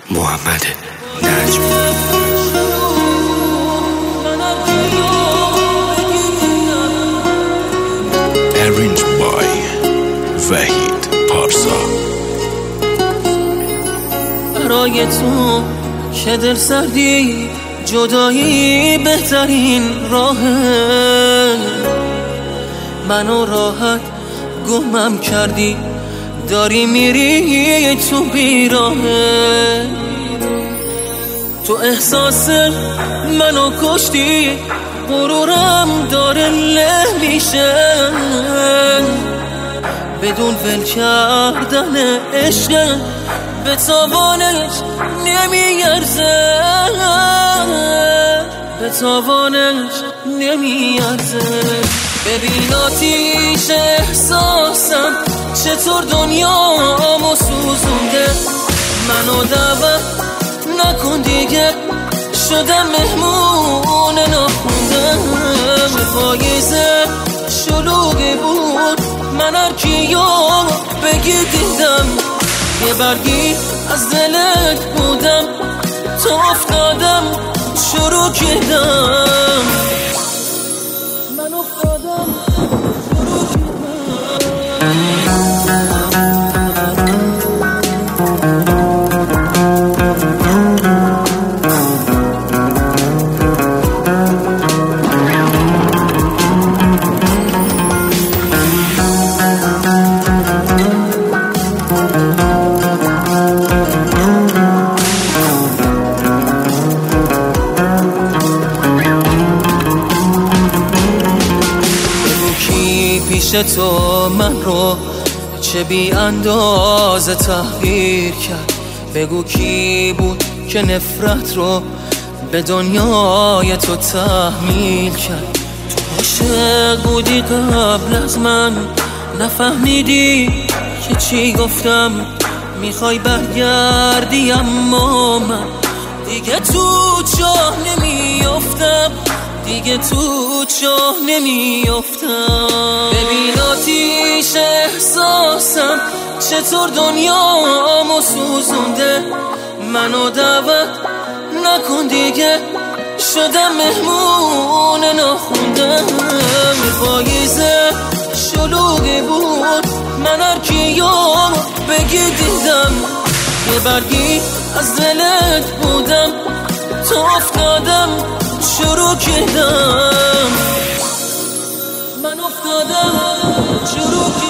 محمد نجم. Arranged by وحید پارسا. برای تو که دل سردی جدایی بهترین راهه، منو راحت گمم کردی، داری میری تو بیراهه. تو احساس منو کشتی، غرورم داره له میشه، بدون ول کردن عشق به تاوانش نمیارزه، به تاوانش نمیارزه. ببین آتیش احساسم چطور دنیامو سوزونده، منو دعوت نکن دیگه، شدم مهمون ناخوندم. پاییزه شلوغی بود، من هر کیو بگی دیدم، یه برگی از دلت بودم، تو افتادم شروع کردم، من افتادم شروع کردم. پیش تو من رو چه بی اندازه تحقیر کرد، بگو کی بود که نفرت رو به دنیای تو تحمیل کرد. تو عاشق بودی قبل از من، نفهمیدی که چی گفتم، میخوای برگردی اما من دیگه تو چاه نمیافتم، دیگه تو چاه نمیافتم. ببین آتیش احساسم چطور دنیامو سوزونده، منو دعوت نکن دیگه، شدم مهمون ناخوندم. پاییزه شلوغی بود، من هر کیو بگی دیدم، یه برگی از دلت بودم، تو افتادم شروع کردم، من افتادم شروع کردم.